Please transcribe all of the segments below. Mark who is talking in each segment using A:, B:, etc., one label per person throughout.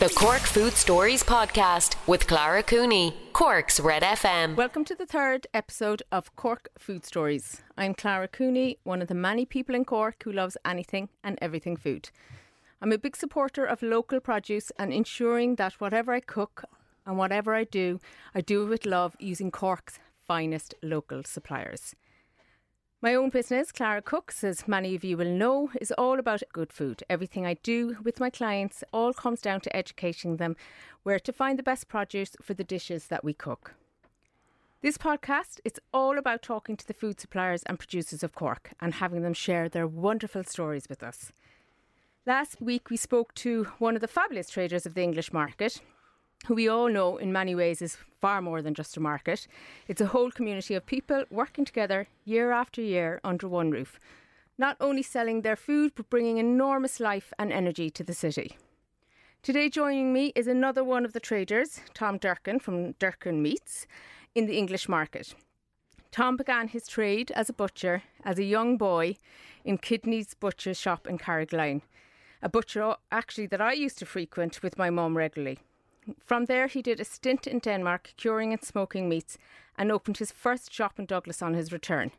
A: The Cork Food Stories podcast with Clara Cooney, Cork's Red FM.
B: Welcome to the third episode of Cork Food Stories. I'm Clara Cooney, one of the many people in Cork who loves anything and everything food. I'm a big supporter of local produce and ensuring that whatever I cook and whatever I do it with love using Cork's finest local suppliers. My own business, Clara Cooks, as many of you will know, is all about good food. Everything I do with my clients all comes down to educating them where to find the best produce for the dishes that we cook. This podcast is all about talking to the food suppliers and producers of Cork and having them share their wonderful stories with us. Last week we spoke to one of the fabulous traders of the English market, who we all know in many ways is far more than just a market. It's a whole community of people working together year after year under one roof, not only selling their food but bringing enormous life and energy to the city. Today joining me is another one of the traders, Tom Durkin from Durkin Meats in the English market. Tom began his trade as a butcher as a young boy in Kidney's butcher shop in Carrigaline, a butcher actually that I used to frequent with my mum regularly. From there, he did a stint in Denmark, curing and smoking meats, and opened his first shop in Douglas on his return.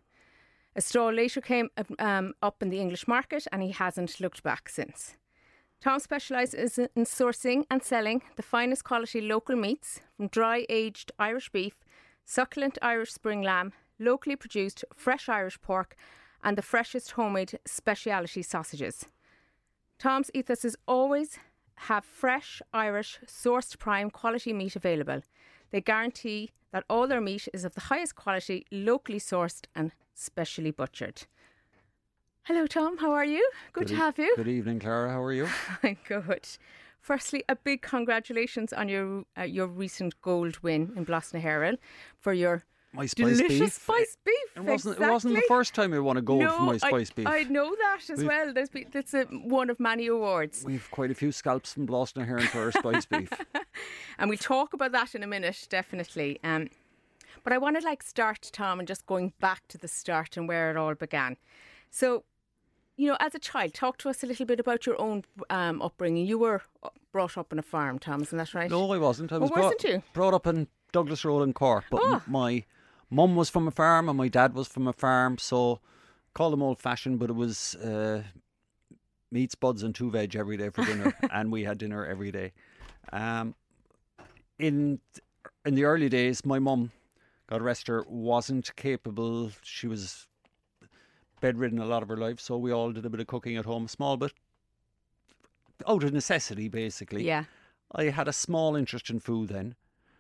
B: A stall later came up in the English market, and he hasn't looked back since. Tom specialises in sourcing and selling the finest quality local meats, from dry aged Irish beef, succulent Irish spring lamb, locally produced fresh Irish pork, and the freshest homemade speciality sausages. Tom's ethos is always have fresh, Irish, sourced prime quality meat available. They guarantee that all their meat is of the highest quality, locally sourced and specially butchered. Hello Tom, how are you? Good to have you.
C: Good evening, Clara, how are you?
B: I'm good. Firstly, a big congratulations on your recent gold win in Blasnaheral for your
C: my spice
B: delicious
C: beef.
B: spice beef.
C: It wasn't the first time I won a gold for my spice beef.
B: I know that as well. It's one of many awards.
C: We've quite a few scalps from Blasnaheral for our spice beef.
B: And we'll talk about that in a minute, definitely. But I want to start, Tom, and just going back to the start and where it all began. So, as a child, talk to us a little bit about your own upbringing. You were brought up on a farm, Tom, isn't that right?
C: No, I wasn't. I was
B: wasn't
C: brought up in Douglas Road in Cork, but my mum was from a farm and my dad was from a farm, so call them old fashioned, but it was meat, spuds and 2 veg every day for dinner, and we had dinner every day. In the early days, my mum, God rest her, wasn't capable. She was bedridden a lot of her life, so we all did a bit of cooking at home, small bit, out of necessity basically.
B: Yeah.
C: I had a small interest in food then.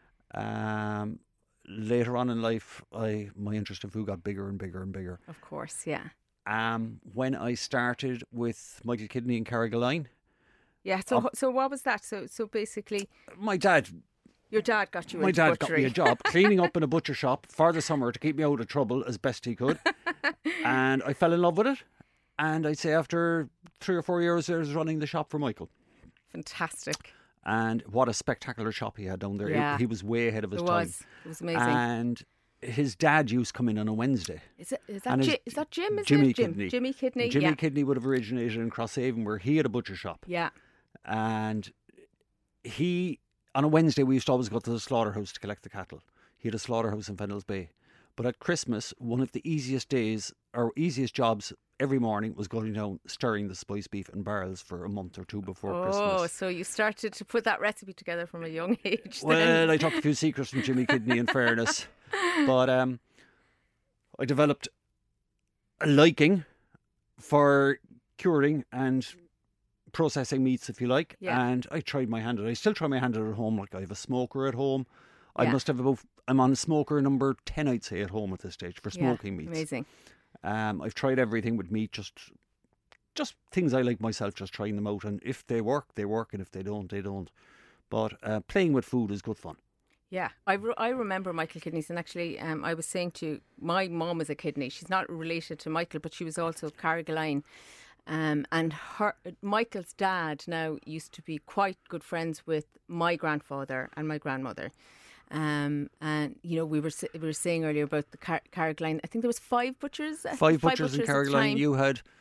C: Later on in life, my interest in food got bigger and bigger and bigger.
B: Of course, yeah.
C: When I started with Michael Kidney in Carrigaline.
B: Yeah, so what was that? So basically, your dad got you into butchery.
C: My dad got me a job cleaning up in a butcher shop for the summer to keep me out of trouble as best he could. And I fell in love with it. And I'd say after 3 or 4 years, I was running the shop for Michael.
B: Fantastic.
C: And what a spectacular shop he had down there.
B: Yeah.
C: He was way ahead of his time.
B: It was amazing.
C: And his dad used to come in on a Wednesday.
B: Is that Jim?
C: Jimmy Kidney.
B: Jimmy Kidney.
C: Jimmy Kidney would have originated in Crosshaven, where he had a butcher shop.
B: Yeah.
C: And on a Wednesday, we used to always go to the slaughterhouse to collect the cattle. He had a slaughterhouse in Fennells Bay. But at Christmas, one of the easiest jobs every morning was going down stirring the spice beef in barrels for a month or two before Christmas.
B: Oh, so you started to put that recipe together from a young age then.
C: Well, I took a few secrets from Jimmy Kidney, in fairness. But I developed a liking for curing and processing meats, if you like.
B: Yeah.
C: And I tried my hand at it. I still try my hand at it at home. I have a smoker at home. I'm on smoker number 10, I'd say, at home at this stage for smoking meats.
B: Amazing.
C: I've tried everything with meat, just things I like myself, just trying them out. And if they work, they work. And if they don't, they don't. But playing with food is good fun.
B: Yeah, I remember Michael Kidneys, and actually I was saying to my mum is a Kidney. She's not related to Michael, but she was also Carrigaline. And Michael's dad now used to be quite good friends with my grandfather and my grandmother. And we were saying earlier about the Carrigaline. I think there was 5 butchers.
C: Five butchers in Carrigaline. You had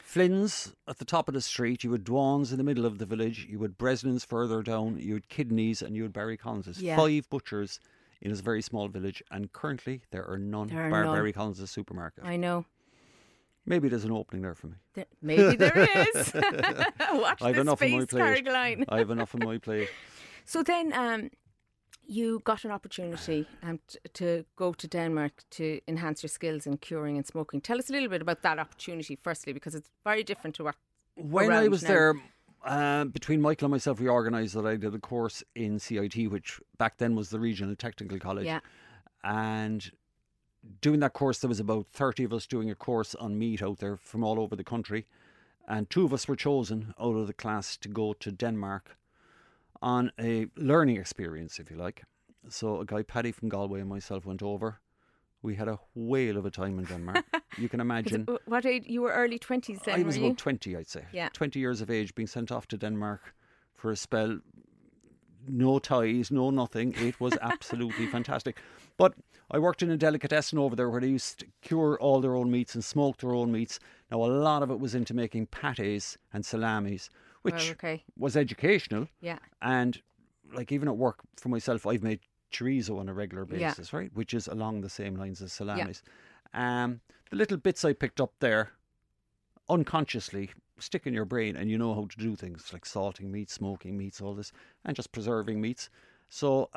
C: Flynn's at the top of the street, you had Dwan's in the middle of the village, you had Breslin's further down, you had Kidney's and you had Barry Collins's.
B: Yeah.
C: 5 butchers in a very small village, and currently there are none bar Barry Collins's supermarket.
B: I know.
C: Maybe there's an opening there for me.
B: Maybe there is. Watch
C: I've
B: the
C: enough on my
B: space,
C: plate.
B: Carrigaline.
C: I have enough on my plate.
B: So then you got an opportunity to go to Denmark to enhance your skills in curing and smoking. Tell us a little bit about that opportunity, firstly, because it's very different to what.
C: When I was
B: now.
C: there, between Michael and myself, we organised that I did a course in CIT, which back then was the Regional Technical College.
B: Yeah.
C: And doing that course, there was about 30 of us doing a course on meat out there from all over the country. And 2 of us were chosen out of the class to go to Denmark on a learning experience, if you like. So a guy, Paddy from Galway, and myself went over. We had a whale of a time in Denmark. You can imagine.
B: What age? You were early 20s then,
C: I was
B: were you?
C: about 20, I'd say.
B: Yeah.
C: 20 years of age, being sent off to Denmark for a spell. No ties, no nothing. It was absolutely fantastic. But I worked in a delicatessen over there where they used to cure all their own meats and smoke their own meats. Now, a lot of it was into making pâtés and salamis, which was educational.
B: Yeah.
C: And like even at work for myself, I've made chorizo on a regular basis, right? Which is along the same lines as salamis. The little bits I picked up there, unconsciously stick in your brain, and you know how to do things like salting meats, smoking meats, all this, and just preserving meats. So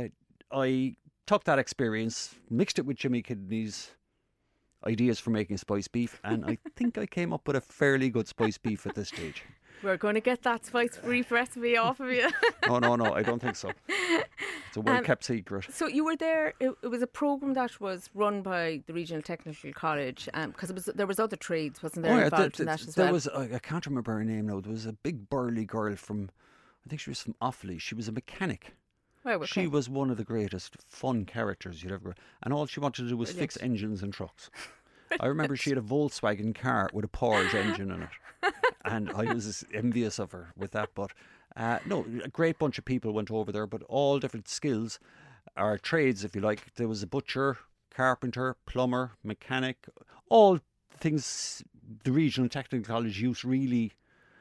C: I took that experience, mixed it with Jimmy Kidney's ideas for making spiced beef, and I think I came up with a fairly good spiced beef at this stage.
B: We're going to get that spiced beef recipe off of you.
C: No, I don't think so. It's a well-kept secret.
B: So you were there, it was a programme that was run by the Regional Technical College, because there was other trades, wasn't there, involved in that as well?
C: There was, I can't remember her name now, there was a big burly girl from, I think she was from Offaly. She was a mechanic.
B: Oh, okay.
C: She was one of the greatest fun characters you'd ever, and all she wanted to do was fix engines and trucks. I remember she had a Volkswagen car with a Porsche engine in it. And I was envious of her with that. But no, a great bunch of people went over there, but all different skills, or trades, if you like. There was a butcher, carpenter, plumber, mechanic, all things the Regional Technical College used really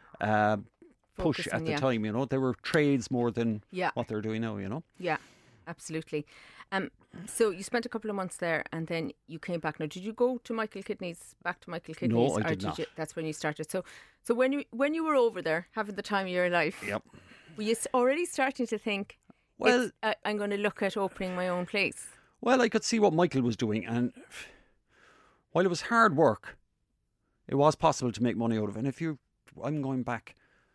C: push at the time, you know. They were trades more than what they're doing now, you know.
B: Yeah, absolutely. So you spent a couple of months there, and then you came back. Now, did you go to Michael Kidney's?
C: No, I did not.
B: That's when you started. So when you were over there, having the time of your life, were you already starting to think, well, I'm going to look at opening my own place?
C: Well, I could see what Michael was doing, and while it was hard work, it was possible to make money out of it. And I'm going back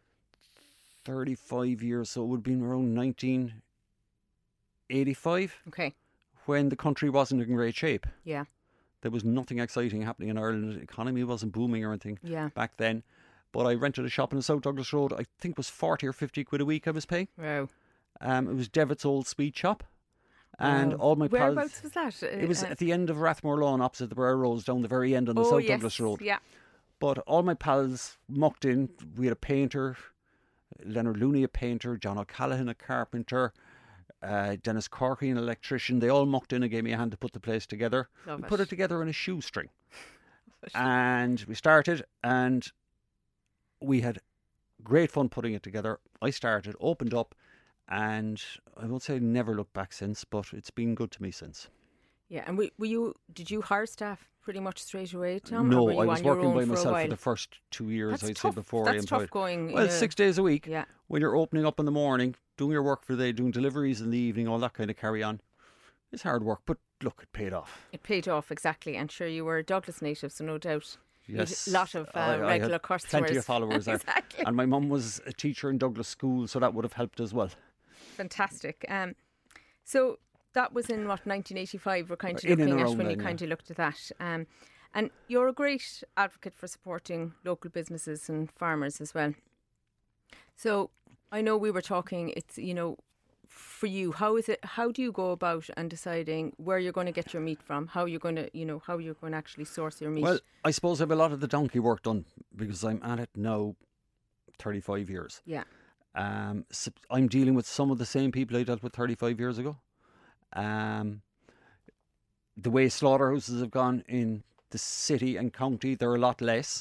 C: 35 years, so it would have been around 1985.
B: Okay.
C: When the country wasn't in great shape.
B: Yeah.
C: There was nothing exciting happening in Ireland. The economy wasn't booming or anything back then. But I rented a shop in South Douglas Road. I think it was 40 or 50 quid a week I was paying.
B: Wow.
C: It was Devitt's Old Sweet Shop. And all my pals...
B: Whereabouts was that?
C: It was at the end of Rathmore Lawn, opposite the Brer Rose, down the very end on the South Douglas Road.
B: Yeah.
C: But all my pals mucked in. We had a painter, Leonard Looney, a painter, John O'Callaghan, a carpenter, Dennis Corky, an electrician. They all mucked in and gave me a hand to put the place together. We put it together in a shoestring. And we started, and we had great fun putting it together. I started, opened up, and I won't say never looked back since, but it's been good to me since. Yeah,
B: and did you hire staff pretty much straight away, Tom?
C: No, I was working by myself for the first 2 years, I'd say, before I employed.
B: That's tough going.
C: Well, 6 days a week. Yeah. When you're opening up in the morning, doing your work for the day, doing deliveries in the evening, all that kind of carry on. It's hard work, but look, it paid off.
B: It paid off, exactly. And sure, you were a Douglas native, so no doubt.
C: Yes.
B: A lot of regular customers.
C: Plenty of followers there.
B: Exactly.
C: And my mum was a teacher in Douglas School, so that would have helped as well.
B: Fantastic. So that was in 1985. We're kind of looking at when you kind of looked at that. And you're a great advocate for supporting local businesses and farmers as well. So I know we were talking. It's for you, how do you go about and deciding where you're going to get your meat from? How you're going to actually source your meat?
C: Well, I suppose I have a lot of the donkey work done because I'm at it now 35 years.
B: Yeah.
C: So I'm dealing with some of the same people I dealt with 35 years ago. The way slaughterhouses have gone in the city and county, they're a lot less.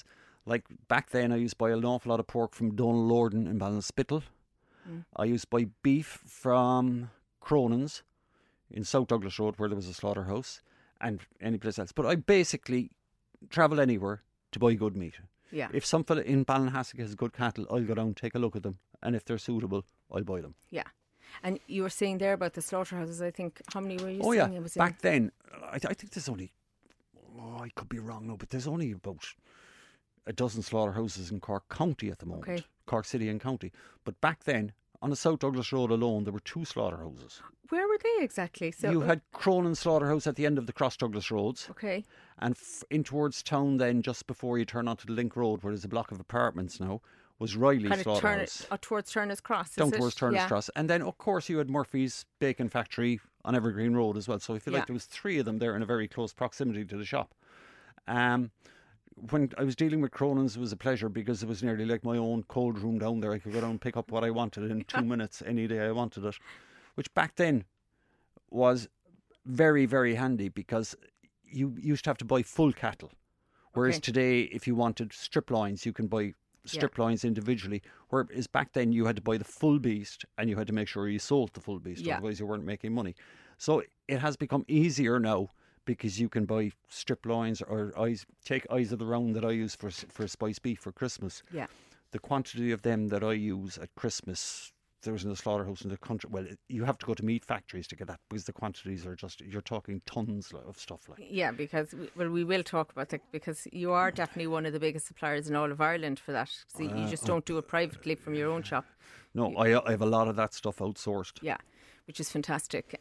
C: Like back then, I used to buy an awful lot of pork from Donal Lorden in Ballinspittle. I used to buy beef from Cronin's in South Douglas Road, where there was a slaughterhouse, and any place else. But I basically travel anywhere to buy good meat.
B: Yeah.
C: If some fella in Ballinhassig has good cattle, I'll go down, take a look at them, and if they're suitable, I'll buy them.
B: Yeah. And you were saying there about the slaughterhouses, I think. How many were you
C: Oh
B: saying?
C: yeah,
B: It was
C: back then, I think there's only, I could be wrong now, but there's only about a dozen slaughterhouses in Cork County at the moment.
B: Okay.
C: Cork City and County. But back then, on the South Douglas Road alone, there were 2 slaughterhouses.
B: Where were they exactly? So
C: You had Cronin Slaughterhouse at the end of the Cross Douglas Roads.
B: Okay.
C: And in towards town then, just before you turn onto the Link Road, where there's a block of apartments now, was Riley
B: Kind of
C: Slaughterhouse.
B: towards Turner's Cross,
C: Down
B: is it?
C: towards Turner's
B: Yeah.
C: Cross. And then, of course, you had Murphy's Bacon Factory on Evergreen Road as well. So I feel
B: Yeah.
C: like there was 3 of them there in a very close proximity to the shop. When I was dealing with Cronin's, it was a pleasure because it was nearly like my own cold room down there. I could go down and pick up what I wanted in 2 minutes any day I wanted it, which back then was very, very handy because you used to have to buy full cattle. Whereas
B: Okay.
C: today, if you wanted strip loins, you can buy strip loins individually. Whereas back then, you had to buy the full beast and you had to make sure you sold the full beast.
B: Yeah.
C: Otherwise, you weren't making money. So it has become easier now because you can buy strip loins or take eyes of the round that I use for spice beef for Christmas.
B: Yeah.
C: The quantity of them that I use at Christmas, there was in the slaughterhouse in the country. Well, you have to go to meat factories to get that because the quantities are just, you're talking tons of stuff like.
B: Yeah, because we will talk about that because you are definitely one of the biggest suppliers in all of Ireland for that. So you just don't do it privately from your own shop.
C: No, I have a lot of that stuff outsourced.
B: Yeah, which is fantastic.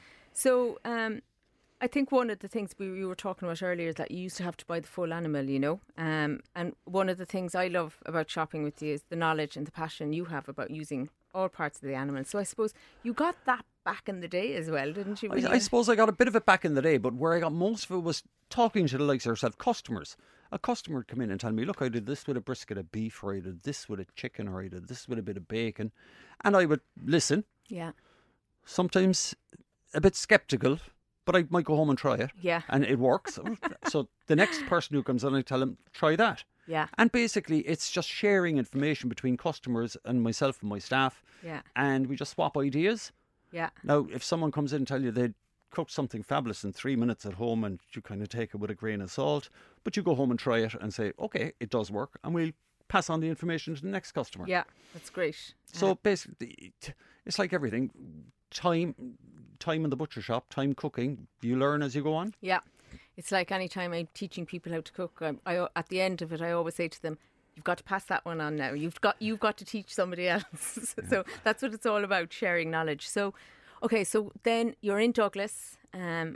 B: I think one of the things we were talking about earlier is that you used to have to buy the full animal, you know. And one of the things I love about shopping with you is the knowledge and the passion you have about using all parts of the animal. So I suppose you got that back in the day as well, didn't you?
C: I suppose I got a bit of it back in the day, but where I got most of it was talking to the likes of yourself, customers. A customer would come in and tell me, look, I did this with a brisket of beef, or I did this with a chicken, or I did this with a bit of bacon. And I would listen.
B: Yeah.
C: Sometimes a bit sceptical, but I might go home and try it.
B: Yeah.
C: And it works. So the next person who comes in, I tell them, try that.
B: Yeah.
C: And basically, it's just sharing information between customers and myself and my staff.
B: Yeah.
C: And we just swap ideas.
B: Yeah.
C: Now, if someone comes in and tell you they cooked something fabulous in 3 minutes at home and you kind of take it with a grain of salt, but you go home and try it and say, okay, it does work, and we'll pass on the information to the next customer.
B: Yeah, that's great.
C: So basically, it's like everything. Time in the butcher shop, time cooking, you learn as you go on.
B: Yeah. It's like any time I'm teaching people how to cook, I at the end of it, I always say to them, you've got to pass that one on now. You've got to teach somebody else. So that's what it's all about, sharing knowledge. So, okay, so then you're in Douglas, and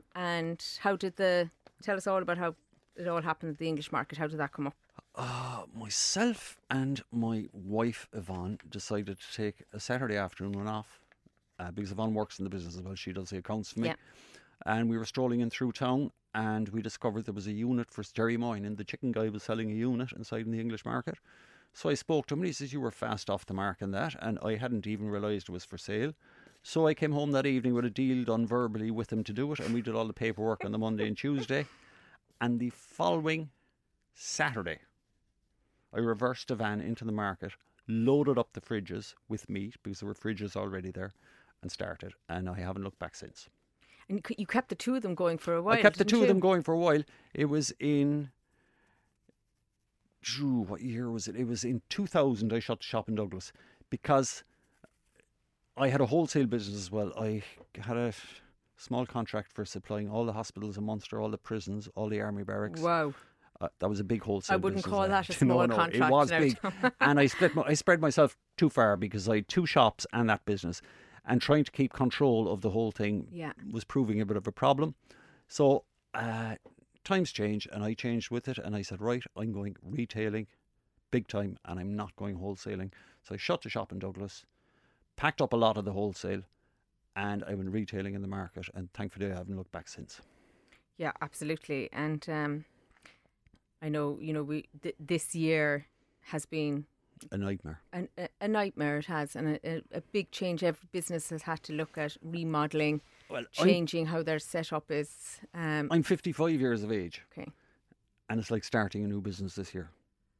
B: tell us all about how it all happened at the English market. How did that come up?
C: Myself and my wife Yvonne decided to take a Saturday afternoon off because Yvonne works in the business as well. She does the accounts for me.
B: Yeah.
C: And we were strolling in through town and we discovered there was a unit for Jerry Moyne, and the chicken guy was selling a unit inside in the English market. So I spoke to him and he says, you were fast off the mark in that, and I hadn't even realised it was for sale. So I came home that evening with a deal done verbally with him to do it, and we did all the paperwork on the Monday and Tuesday. And the following Saturday, I reversed a van into the market, loaded up the fridges with meat because there were fridges already there, and started. And I haven't looked back since.
B: And you kept the two of them going for a while.
C: I kept the
B: didn't
C: two of them
B: you?
C: going for a while. It was in, what year was it? It was in 2000 I shut the shop in Douglas because I had a wholesale business as well. I had a small contract for supplying all the hospitals in Munster, all the prisons, all the army barracks.
B: Wow.
C: That was a big wholesale
B: I wouldn't
C: business
B: call
C: there.
B: that a small contract.
C: It was
B: now.
C: big. And I spread myself too far because I had 2 shops and that business. And trying to keep control of the whole thing was proving a bit of a problem. So times change and I changed with it. And I said, right, I'm going retailing big time and I'm not going wholesaling. So I shut the shop in Douglas, packed up a lot of the wholesale, and I went retailing in the market. And thankfully I haven't looked back since.
B: Yeah, absolutely. And I know, this year has been
C: A nightmare.
B: a nightmare. It has, and a big change. Every business has had to look at remodelling, changing how their setup is.
C: I'm 55 years of age.
B: Okay.
C: And it's like starting a new business this year.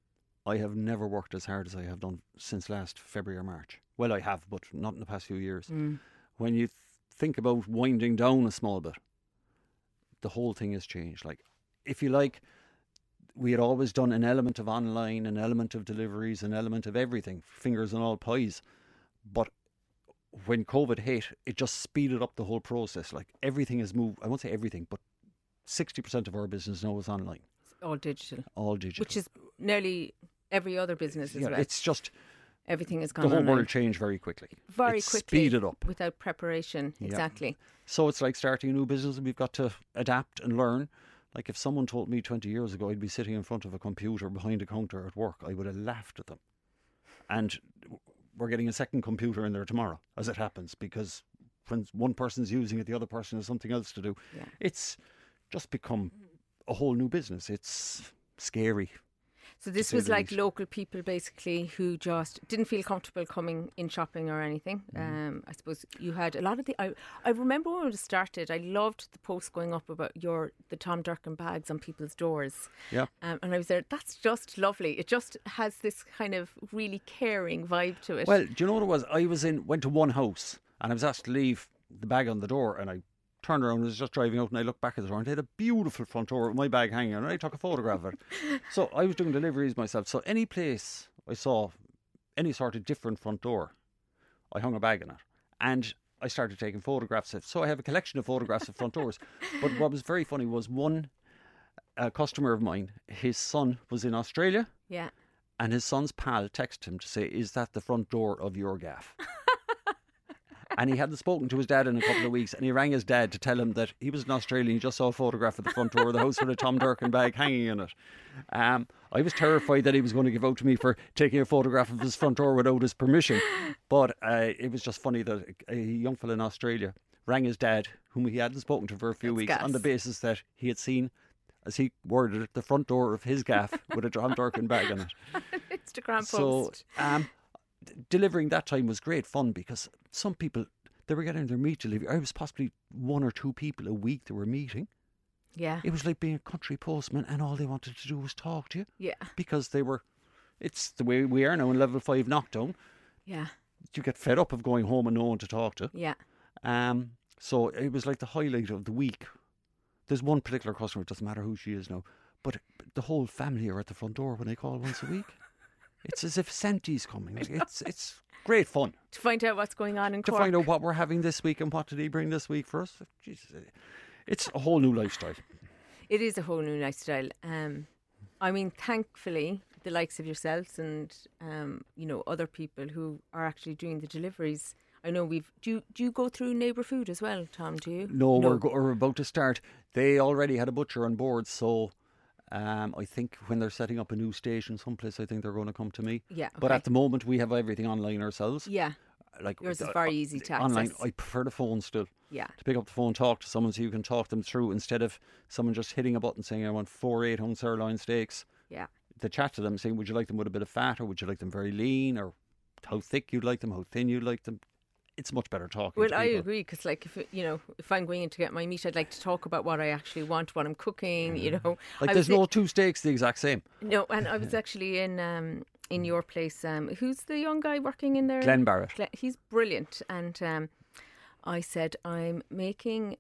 C: I have never worked as hard as I have done since last February or March. Well, I have, but not in the past few years. When you think about winding down a small bit, the whole thing has changed. Like, if you like, we had always done an element of online, an element of deliveries, an element of everything, fingers on all pies. But when COVID hit, it just speeded up the whole process. Like, everything has moved. I won't say everything, but 60% of our business now is online.
B: All digital.
C: All digital.
B: Which is nearly every other business as well.
C: It's just...
B: Everything has gone
C: the whole
B: online.
C: world changed very quickly.
B: Very
C: it's
B: quickly.
C: Speeded up.
B: Without preparation.
C: Yeah.
B: Exactly.
C: So it's like starting a new business, and we've got to adapt and learn. Like, if someone told me 20 years ago I'd be sitting in front of a computer behind a counter at work, I would have laughed at them. And we're getting a second computer in there tomorrow, as it happens, because when one person's using it, the other person has something else to do.
B: Yeah.
C: It's just become a whole new business. It's scary.
B: So this was like local people basically who just didn't feel comfortable coming in shopping or anything. I suppose you had a lot of the... I remember when it started, I loved the posts going up about the Tom Durkin bags on people's doors.
C: Yeah.
B: And I was there, that's just lovely. It just has this kind of really caring vibe to it.
C: Well, do you know what it was? I went to one house and I was asked to leave the bag on the door, and I turned around and was just driving out, and I looked back at the door and they had a beautiful front door with my bag hanging on, and I took a photograph of it. So I was doing deliveries myself. So any place I saw any sort of different front door, I hung a bag in it. And I started taking photographs of it. So I have a collection of photographs of front doors. But what was very funny was one customer of mine, his son was in Australia.
B: Yeah.
C: And his son's pal texted him to say, "Is that the front door of your gaff?" And he hadn't spoken to his dad in a couple of weeks, and he rang his dad to tell him that he was in Australia and he just saw a photograph of the front door of the house with a Tom Durkin bag hanging in it. I was terrified that he was going to give out to me for taking a photograph of his front door without his permission. But it was just funny that a young fella in Australia rang his dad, whom he hadn't spoken to for a few weeks, on the basis that he had seen, as he worded it, the front door of his gaff with a Tom Durkin bag in it.
B: Instagram post.
C: So, delivering that time was great fun, because some people, they were getting their meat delivered. I was possibly one or two people a week they were meeting.
B: Yeah.
C: It was like being a country postman, and all they wanted to do was talk to you.
B: Yeah.
C: Because it's the way we are now in level 5 knockdown.
B: Yeah.
C: You get fed up of going home and no one to talk to.
B: Yeah.
C: So it was like the highlight of the week. There's one particular customer, it doesn't matter who she is now, but the whole family are at the front door when I call once a week. It's as if Santi's coming. It's great fun.
B: To find out what's going on in Cork.
C: To find out what we're having this week and what did he bring this week for us. Jesus, it's a whole new lifestyle.
B: It is a whole new lifestyle. I mean, thankfully, the likes of yourselves and, other people who are actually doing the deliveries. I know do you go through Neighbour Food as well, Tom, do you?
C: No. We're about to start. They already had a butcher on board, so... I think when they're setting up a new station someplace, I think they're going to come to me.
B: Yeah. Okay.
C: But at the moment, we have everything online ourselves.
B: Yeah.
C: Like
B: yours is very easy to access.
C: Online, I prefer the phone still.
B: Yeah.
C: To pick up the phone, talk to someone so you can talk them through, instead of someone just hitting a button saying, "I want 4 8-ounce sirloin steaks."
B: Yeah.
C: To chat to them, saying, "Would you like them with a bit of fat, or would you like them very lean, or how thick you'd like them, how thin you'd like them?" It's much better talking.
B: Well,
C: to
B: I
C: people.
B: agree, because if I'm going in to get my meat, I'd like to talk about what I actually want, what I'm cooking.
C: Like, there's no two steaks the exact same.
B: No, and I was actually in your place. Who's the young guy working in there?
C: Glenn Barrett.
B: He's brilliant, and I said I'm making.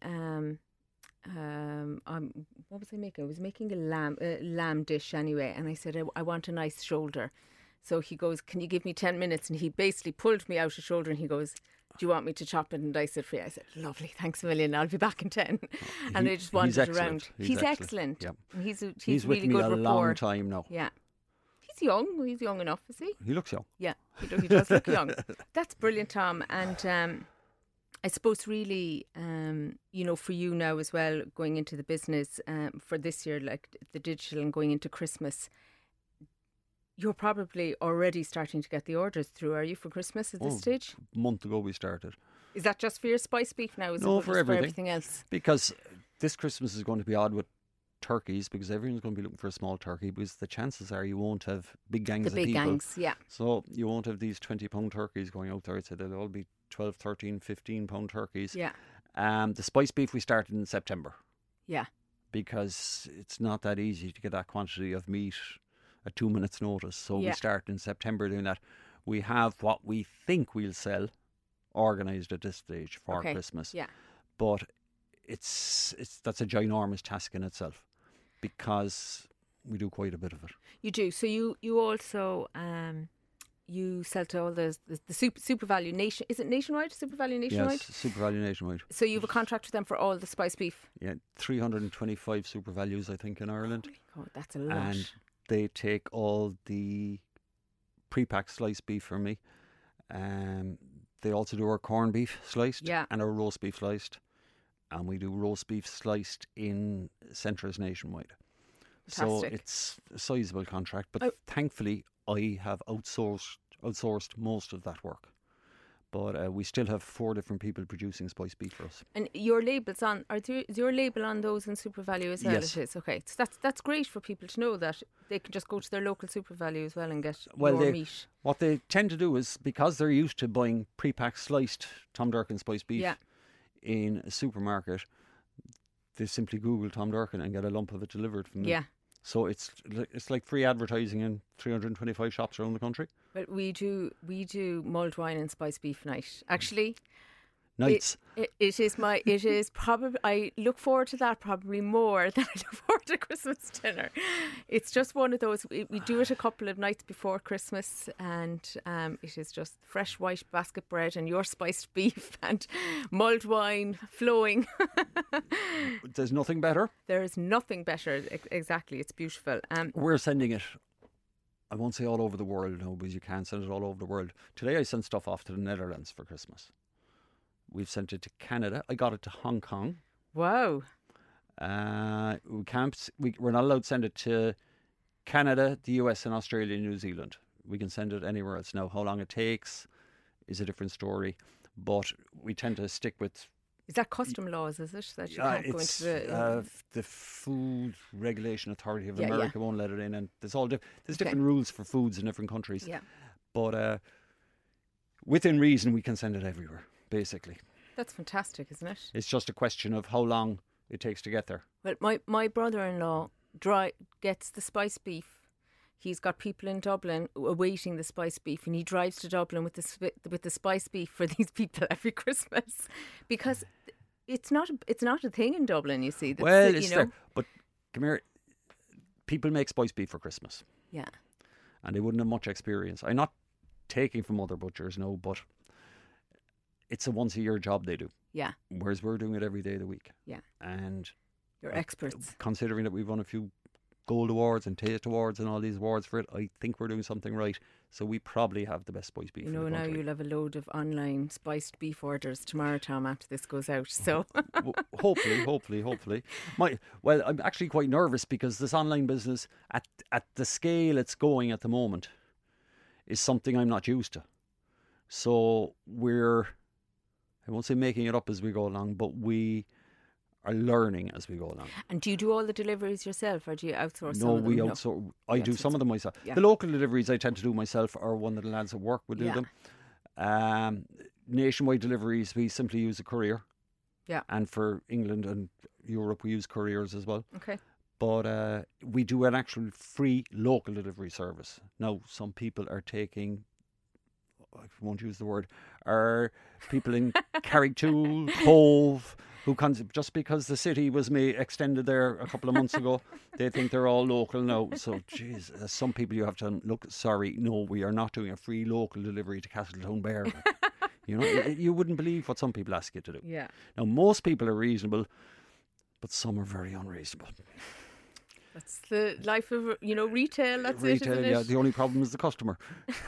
B: What was I making? I was making a lamb dish anyway, and I said I want a nice shoulder. So he goes, "Can you give me 10 minutes?" And he basically pulled me out a shoulder, and he goes, "Do you want me to chop it and dice it for you?" I said, "Lovely, thanks a million. I'll be back in 10. And I just wandered around. He's excellent.
C: Yep.
B: He's
C: with
B: really
C: me
B: good
C: a
B: rapport.
C: long time now.
B: Yeah. He's young. He's young enough, is he?
C: He looks young.
B: Yeah, he does look young. That's brilliant, Tom. And I suppose really, for you now as well, going into the business for this year, like the digital and going into Christmas, you're probably already starting to get the orders through, are you, for Christmas at this stage?
C: A month ago we started.
B: Is that just for your spice beef now?
C: No, for
B: everything else?
C: Because this Christmas is going to be odd with turkeys, because everyone's going to be looking for a small turkey, because the chances are you won't have big gangs of people.
B: The big gangs, yeah.
C: So you won't have these 20-pound turkeys going out there. I'd say they'll all be 12, 13, 15-pound turkeys.
B: Yeah.
C: The spice beef we started in September.
B: Yeah.
C: Because it's not that easy to get that quantity of meat at 2 minutes' notice. So
B: Yeah.
C: we start in September doing that. We have what we think we'll sell organised at this stage for
B: Okay.
C: Christmas.
B: Yeah.
C: But it's that's a ginormous task in itself because we do quite a bit of it.
B: You do. So you also you sell to all the Super Value Nation. Is it nationwide? Super Value nationwide.
C: Yes, Super Value nationwide.
B: So you have a contract with them for all the spiced beef.
C: Yeah, 325 Super Values, I think, in Ireland.
B: Oh, that's a lot.
C: And they take all the pre-packed sliced beef from me. They also do our corned beef sliced
B: Yeah.
C: and our roast beef sliced. And we do roast beef sliced in centres nationwide. So
B: Fantastic.
C: it's a sizable contract. But thankfully, I have outsourced most of that work. But we still have 4 different people producing spiced beef for us.
B: And your labels on is your label on those in Super Value as well?
C: Yes.
B: It is. Okay. So that's great for people to know that they can just go to their local Super Value as well and get your meat.
C: What they tend to do is, because they're used to buying pre-packed sliced Tom Durkin spiced beef in a supermarket, they simply Google Tom Durkin and get a lump of it delivered from them.
B: Yeah.
C: So it's like free advertising in 325 shops around the country.
B: Well, we do mulled wine and spiced beef night. Actually,
C: Nights.
B: it is probably, I look forward to that probably more than I look forward to Christmas dinner. It's just one of those, we do it a couple of nights before Christmas, and it is just fresh white basket bread and your spiced beef and mulled wine flowing.
C: There's nothing better.
B: There is nothing better. Exactly. It's beautiful.
C: We're sending it, I won't say all over the world, no, because you can't send it all over the world. Today I sent stuff off to the Netherlands for Christmas. We've sent it to Canada. I got it to Hong Kong.
B: Wow.
C: We're not allowed to send it to Canada, the US and Australia and New Zealand. We can send it anywhere else. Now, how long it takes is a different story. But we tend to stick with...
B: Is that custom laws, is it? That you can't go into
C: the Food Regulation Authority of
B: Yeah,
C: America won't let it in. And there's different rules for foods in different countries.
B: Yeah.
C: But within reason, we can send it everywhere, basically.
B: That's fantastic, isn't it?
C: It's just a question of how long it takes to get there.
B: Well, my brother-in-law gets the spiced beef. He's got people in Dublin awaiting the spiced beef, and he drives to Dublin with the spiced beef for these people every Christmas, because it's not a thing in Dublin. You see,
C: It's there. But come here, people make spiced beef for Christmas.
B: Yeah,
C: and they wouldn't have much experience. I'm not taking from other butchers, no, but it's a once-a-year job they do.
B: Yeah.
C: Whereas we're doing it every day of the week.
B: Yeah.
C: And
B: you're experts.
C: Considering that we've won a few gold awards and taste awards and all these awards for it, I think we're doing something right. So we probably have the best spiced beef in the country.
B: Now you'll have a load of online spiced beef orders tomorrow, Tom, after this goes out. So
C: hopefully. I'm actually quite nervous because this online business, at the scale it's going at the moment, is something I'm not used to. So I won't say making it up as we go along, but we are learning as we go along.
B: And do you do all the deliveries yourself, or do you outsource some of them?
C: We outsource. I do some of them myself.
B: Yeah.
C: The local deliveries I tend to do myself, or one of the lads at work would do them. Nationwide deliveries, we simply use a courier.
B: Yeah.
C: And for England and Europe, we use couriers as well.
B: Okay.
C: But we do an actual free local delivery service. Now, some people are taking, I won't use the word, are people in Carrigtwohill, Hove, who just because the city was extended there a couple of months ago, they think they're all local now. So, geez, some people you have to look, sorry, no, we are not doing a free local delivery to Castletown Bear. You wouldn't believe what some people ask you to do.
B: Yeah.
C: Now, most people are reasonable, but some are very unreasonable.
B: That's the life of, retail. That's
C: retail,
B: it, isn't it?
C: The only problem is the customer.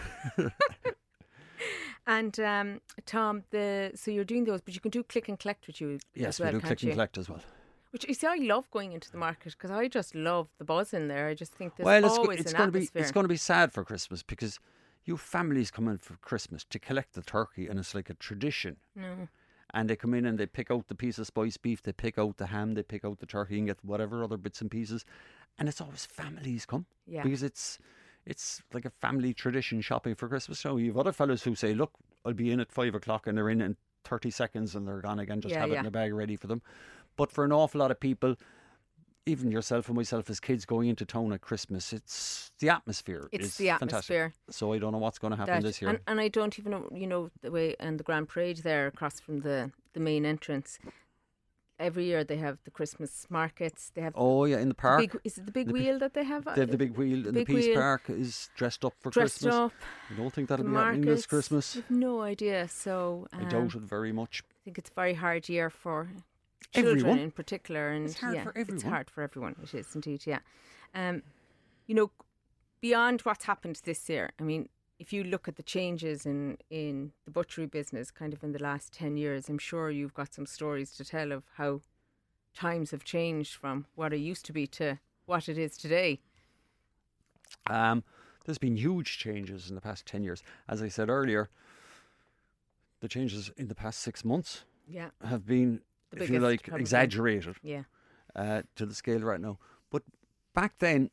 B: And Tom, so you're doing those, but you can do click and collect with you.
C: Yes,
B: as well,
C: we do click and collect as well.
B: Which you see, I love going into the market because I just love the buzz in there. I just think there's always
C: it's
B: an
C: going to
B: atmosphere.
C: it's going to be sad for Christmas because you families come in for Christmas to collect the turkey, and it's like a tradition.
B: No.
C: And they come in and they pick out the piece of spiced beef, they pick out the ham, they pick out the turkey, and get whatever other bits and pieces. And it's always families come because it's like a family tradition shopping for Christmas. So you have other fellas who say, look, I'll be in at 5 o'clock, and they're in 30 seconds and they're gone again, just have it in a bag ready for them. But for an awful lot of people, even yourself and myself as kids going into town at Christmas, it's the atmosphere.
B: It's
C: is
B: the
C: fantastic.
B: atmosphere.
C: So I don't know what's going to happen this year.
B: And I don't even know, the way and the Grand Parade there across from the main entrance. Every year they have the Christmas markets. They have
C: in the park.
B: Is it the big wheel that they have?
C: They have the big wheel, and the Peace Park is dressed up for Christmas.
B: Up.
C: I don't think that'll be happening this Christmas.
B: I have no idea. So
C: I doubt it very much.
B: I think it's a very hard year for children
C: everyone.
B: in particular, and
C: it's hard for everyone.
B: It's hard for everyone. It is indeed. Yeah. Beyond what's happened this year, I mean, if you look at the changes in the butchery business kind of in the last 10 years, I'm sure you've got some stories to tell of how times have changed from what it used to be to what it is today.
C: There's been huge changes in the past 10 years. As I said earlier, the changes in the past 6 months have been, if you like, probably exaggerated to the scale right now. But back then,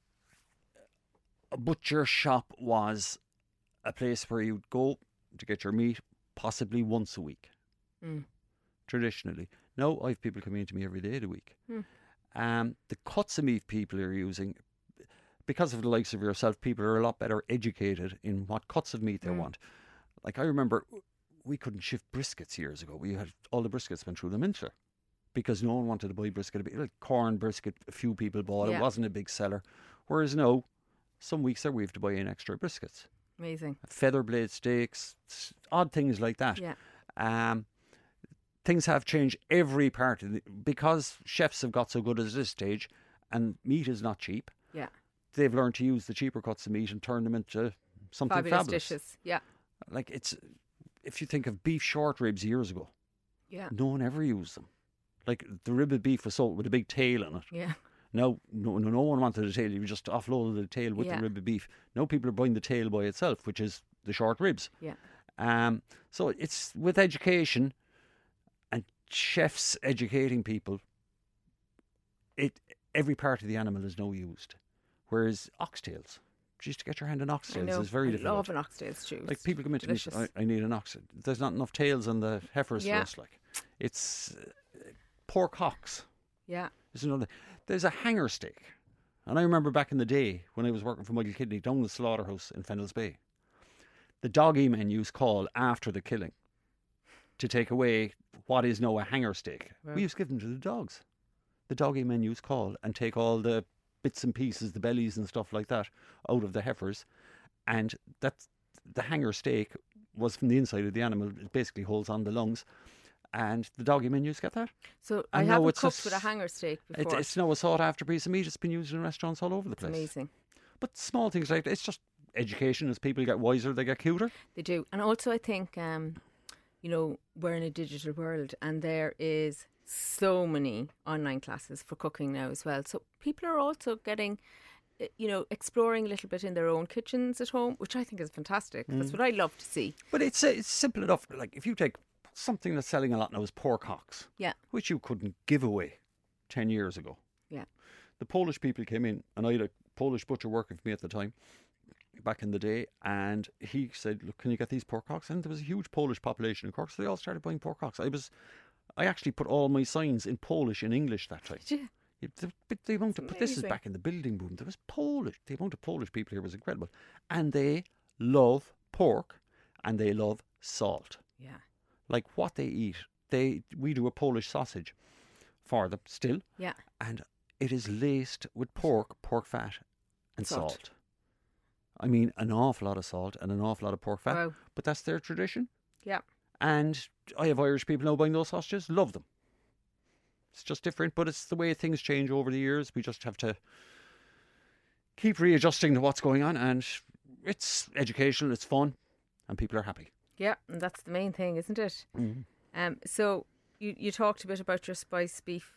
C: a butcher shop was a place where you'd go to get your meat possibly once a week, traditionally. Now I have people coming into me every day of the week. The cuts of meat people are using, because of the likes of yourself, people are a lot better educated in what cuts of meat they want. Like, I remember we couldn't shift briskets years ago. We had all the briskets went through the mincer because no one wanted to buy brisket. Like corn brisket, a few people bought it. It wasn't a big seller. Whereas now, some weeks we have to buy in extra briskets.
B: Amazing.
C: Feather blade steaks, odd things like that.
B: Yeah.
C: Things have changed every part of because chefs have got so good at this stage, and meat is not cheap.
B: Yeah.
C: They've learned to use the cheaper cuts of meat and turn them into something fabulous
B: dishes. Yeah.
C: Like, it's, if you think of beef short ribs years ago, no one ever used them. Like, the rib of beef was sold with a big tail in it.
B: Yeah.
C: Now, no one wanted a tail. You just offloaded the tail with the rib of beef. Now people are buying the tail by itself, which is the short ribs.
B: Yeah.
C: So it's with education and chefs educating people, every part of the animal is now used. Whereas oxtails, just to get your hand on oxtails is very difficult.
B: I love an oxtail stew.
C: Like, people come into me, I need an oxtail. There's not enough tails on the heifers for us. Like, it's pork hocks.
B: Yeah.
C: There's a hanger steak. And I remember back in the day when I was working for Michael Kidney down the slaughterhouse in Fennells Bay, the doggy men used call after the killing to take away what is now a hanger steak. Wow. We used to give them to the dogs. The doggy men used call and take all the bits and pieces, the bellies and stuff like that, out of the heifers. And that's the hanger steak was from the inside of the animal. It basically holds on the lungs. And the doggy menus get that.
B: So I haven't cooked with a hanger steak before.
C: It's now a sought after piece of meat. It's been used in restaurants all over the place.
B: Amazing.
C: But small things like that, it's just education. As people get wiser, they get cuter.
B: They do. And also I think, we're in a digital world and there is so many online classes for cooking now as well. So people are also getting, exploring a little bit in their own kitchens at home, which I think is fantastic. That's what I love to see.
C: But it's simple enough. Like, if you take something that's selling a lot now is pork hocks, which you couldn't give away 10 years ago.
B: Yeah.
C: The Polish people came in, and I had a Polish butcher working for me at the time, back in the day, and he said, look, can you get these pork hocks? And there was a huge Polish population in Cork, so they all started buying pork hocks. I actually put all my signs in Polish and English that time.
B: Did you?
C: The amount of, this is back in the building boom. There was Polish. The amount of Polish people here was incredible. And they love pork, and they love salt.
B: Yeah.
C: Like, what they eat, we do a Polish sausage for them still.
B: Yeah.
C: And it is laced with pork fat and salt. I mean, an awful lot of salt and an awful lot of pork fat.
B: Wow.
C: But that's their tradition.
B: Yeah.
C: And I have Irish people now buying those sausages, love them. It's just different, but it's the way things change over the years. We just have to keep readjusting to what's going on, and it's educational, it's fun, and people are happy.
B: Yeah, and that's the main thing, isn't it?
C: Mm-hmm.
B: So you talked a bit about your spice beef.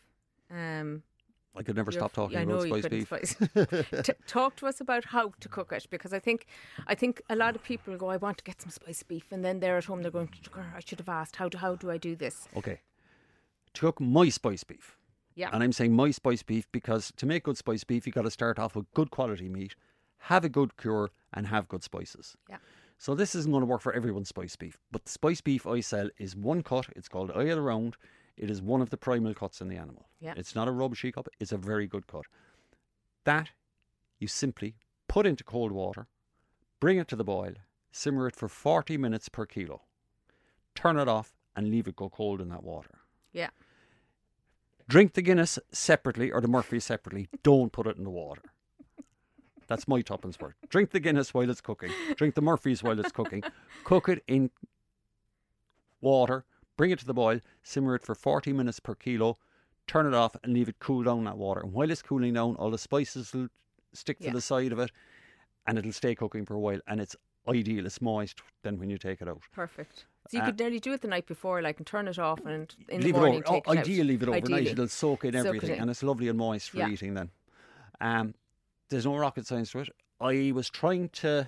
C: I could never stop talking about spice beef.
B: Talk to us about how to cook it, because I think a lot of people go, I want to get some spice beef, and then they're at home, they're going, I should have asked, how do I do this?
C: Okay. To cook my spice beef.
B: Yeah.
C: And I'm saying my spice beef because to make good spice beef, you've got to start off with good quality meat, have a good cure, and have good spices.
B: Yeah.
C: So this isn't going to work for everyone's spice beef. But the spice beef I sell is one cut. It's called Eye of the Round. It is one of the primal cuts in the animal.
B: Yeah.
C: It's not a rubbishy cut. It's a very good cut. That you simply put into cold water, bring it to the boil, simmer it for 40 minutes per kilo. Turn it off and leave it go cold in that water.
B: Yeah.
C: Drink the Guinness separately or the Murphy separately. Don't put it in the water. That's my tuppence worth. Drink the Guinness while it's cooking. Drink the Murphys while it's cooking. Cook it in water. Bring it to the boil. Simmer it for 40 minutes per kilo. Turn it off and leave it cool down that water. And while it's cooling down, all the spices will stick to the side of it and it'll stay cooking for a while. And it's ideal. It's moist then when you take it out.
B: Perfect. So you could nearly do it the night before, like, and turn it off, and in
C: leave
B: the morning
C: it over.
B: take it out.
C: Ideally, leave it overnight.
B: Ideally.
C: It'll soak in
B: Soak it
C: everything,
B: in.
C: and it's lovely and moist for eating. Then, there's no rocket science to it. I was trying to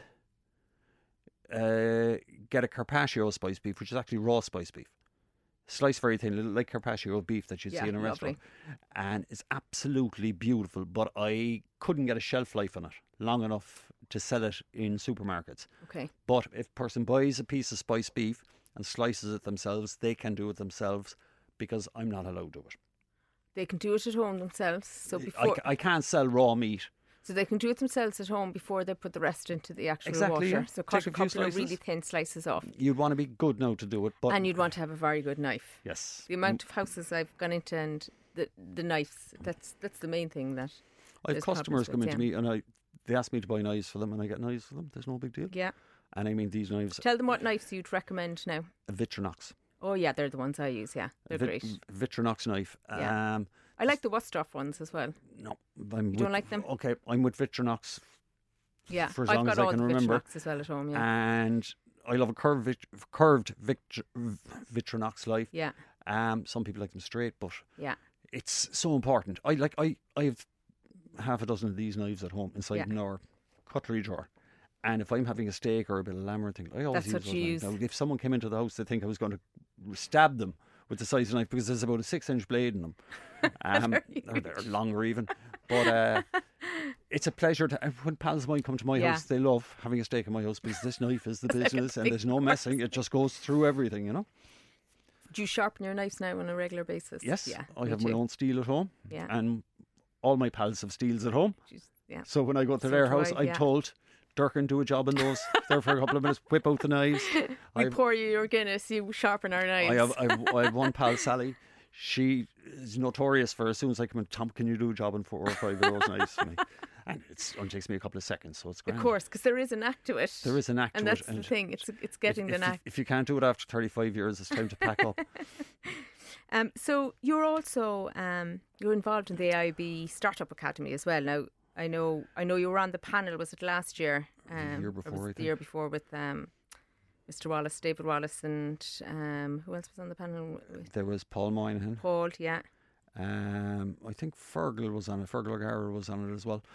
C: get a Carpaccio spice beef, which is actually raw spice beef, sliced very thin, little like Carpaccio beef that you'd see in a restaurant, and it's absolutely beautiful. But I couldn't get a shelf life on it long enough to sell it in supermarkets.
B: Okay.
C: But if a person buys a piece of spiced beef and slices it themselves, they can do it themselves because I'm not allowed to do it.
B: They can do it at home themselves. So before
C: I can't sell raw meat.
B: So they can do it themselves at home before they put the rest into the actual
C: Exactly,
B: water.
C: yeah.
B: So
C: Take
B: cut
C: a
B: a
C: few
B: couple of
C: slices.
B: really thin slices off.
C: You'd want to be good now to do it, but
B: And you'd want to have a very good knife.
C: yes,
B: The amount of houses I've gone into and the knives, that's the main thing that
C: I have
B: there's
C: customers
B: problems
C: come
B: with,
C: into me and they ask me to buy knives for them, and I get knives for them. There's no big deal.
B: Yeah.
C: And I mean these knives,
B: Tell them what knives you'd recommend now.
C: a Vitronox.
B: Oh yeah, they're the ones I use, yeah. They're great.
C: Vitronox knife.
B: Yeah. I like the Wustroff ones as well.
C: No,
B: You don't like them?
C: Okay, I'm with Vitronox.
B: Yeah.
C: For as
B: I've
C: long
B: got
C: as I
B: all
C: can
B: the
C: remember.
B: Vitronox as well at home, yeah.
C: And I love a curved Vitronox knife.
B: Yeah.
C: Some people like them straight, but
B: Yeah.
C: it's so important. I have half a dozen of these knives at home inside in our cutlery drawer. And if I'm having a steak or a bit of lamb or anything, I always
B: That's what
C: use
B: you
C: those knives.
B: use.
C: Now, if someone came into the house, they think I was going to stab them with the size of the knife because there's about a 6-inch blade in them. Or they're longer even. But it's a pleasure to when pals of mine come to my house, they love having a steak in my house because this knife is the business and there's no messing. It just goes through everything, you know.
B: Do you sharpen your knives now on a regular basis?
C: Yes,
B: Yeah.
C: I have my own steel at home.
B: Yeah.
C: And all my pals have steels at home.
B: Yeah.
C: So when I go to
B: So
C: their
B: do
C: house,
B: I,
C: I'm
B: yeah.
C: told, Durkin, do a job in those there for a couple of minutes, whip out the knives.
B: We pour you your Guinness, you sharpen our knives.
C: I have one pal, Sally. She is notorious for as soon as I come in, Tom, can you do a job in 4 or 5 of those knives for me? And it only takes me a couple of seconds, so it's grand.
B: Of course, because there is a knack to it.
C: There is a knack
B: and
C: to it.
B: that's the thing, it's getting the knack.
C: If you can't do it after 35 years, it's time to pack up.
B: So you're also you're involved in the AIB Startup Academy as well. Now I know you were on the panel. Was it last year?
C: The year
B: or
C: before,
B: was
C: I
B: it
C: think.
B: the year before with Mr. Wallace, David Wallace, and who else was on the panel?
C: There was Paul Moynihan.
B: Paul, yeah.
C: I think Fergal was on it. Fergal O'Gara was on it as well.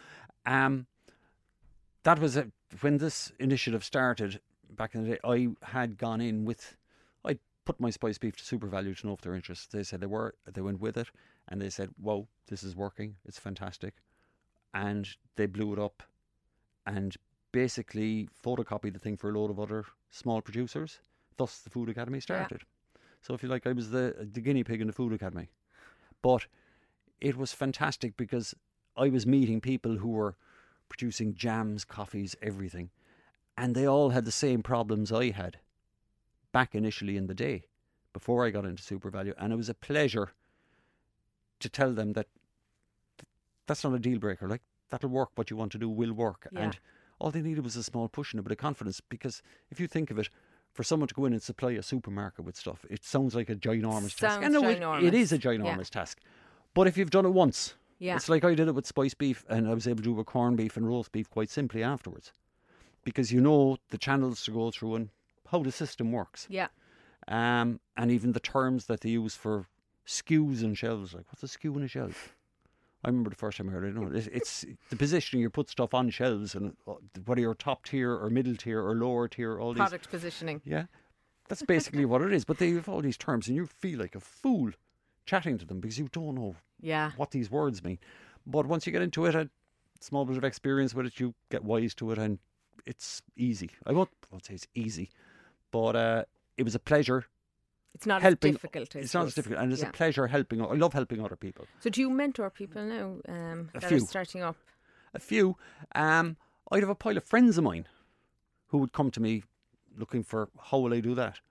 C: That was it. When this initiative started back in the day, I had gone in with, I put my spice beef to Super Value to know if they're interested. They said they were. They went with it, and they said, "Whoa, this is working. It's fantastic," and they blew it up, and basically photocopied the thing for a load of other small producers. Thus, the Food Academy started. So, if you like, I was the guinea pig in the Food Academy. But it was fantastic because I was meeting people who were producing jams, coffees, everything. And they all had the same problems I had back initially in the day before I got into Super Value. And it was a pleasure to tell them that that's not a deal breaker. Like, that'll work. What you want to do will work.
B: Yeah.
C: And all they needed was a small push and a bit of confidence. Because if you think of it, for someone to go in and supply a supermarket with stuff, it sounds like a ginormous task.
B: Sounds
C: And no,
B: ginormous.
C: it is a ginormous task. But if you've done it once, it's like I did it with spice beef, and I was able to do it with corned beef and roast beef quite simply afterwards. Because you know the channels to go through and how the system works.
B: Yeah.
C: And even the terms that they use for skews and shelves. Like, what's a skew and a shelf? I remember the first time I heard it. No, it's the positioning. You put stuff on shelves, and whether you're top tier or middle tier or lower tier, all
B: Product positioning.
C: Yeah, that's basically what it is. But they have all these terms, and you feel like a fool chatting to them because you don't know what these words mean. But once you get into it, a small bit of experience with it, you get wise to it, and it's easy. I won't say it's easy, but it was a pleasure
B: It's not
C: helping.
B: as difficult.
C: It's not as difficult, and it's a pleasure helping. I love helping other people.
B: So do you mentor people now that
C: few.
B: are starting up?
C: A few. I'd have a pile of friends of mine who would come to me looking for how will I do that.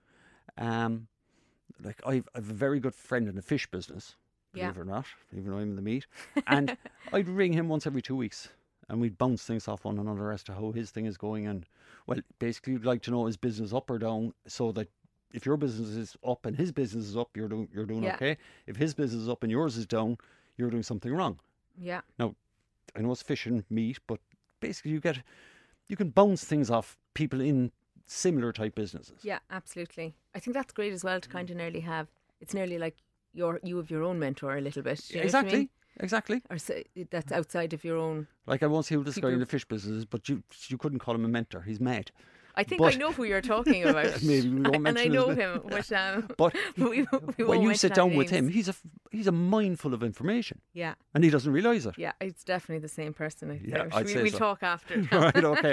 C: Like I've a very good friend in the fish business, believe it or not, even though I'm in the meat, and I'd ring him once every 2 weeks, and we'd bounce things off one another as to how his thing is going, and well, basically, you'd like to know is business up or down, so that if your business is up and his business is up, you're doing okay. If his business is up and yours is down, you're doing something wrong.
B: Yeah.
C: Now, I know it's fish and meat, but basically you can bounce things off people in similar type businesses.
B: Yeah, absolutely. I think that's great as well to kind of nearly have. It's nearly like you have your own mentor a little bit. You know what I mean?
C: Exactly.
B: Or so, that's outside of your own.
C: Like I won't say who this guy in the fish business is, but you couldn't call him a mentor. He's mad.
B: I think I know who you're talking about.
C: Maybe we won't mention
B: and I know him,
C: but
B: we
C: when you sit down with
B: names.
C: him, he's a mindful of information.
B: Yeah.
C: And he doesn't realise it.
B: Yeah, it's definitely the same person.
C: I'd say
B: we'll
C: so.
B: talk after.
C: Right, okay.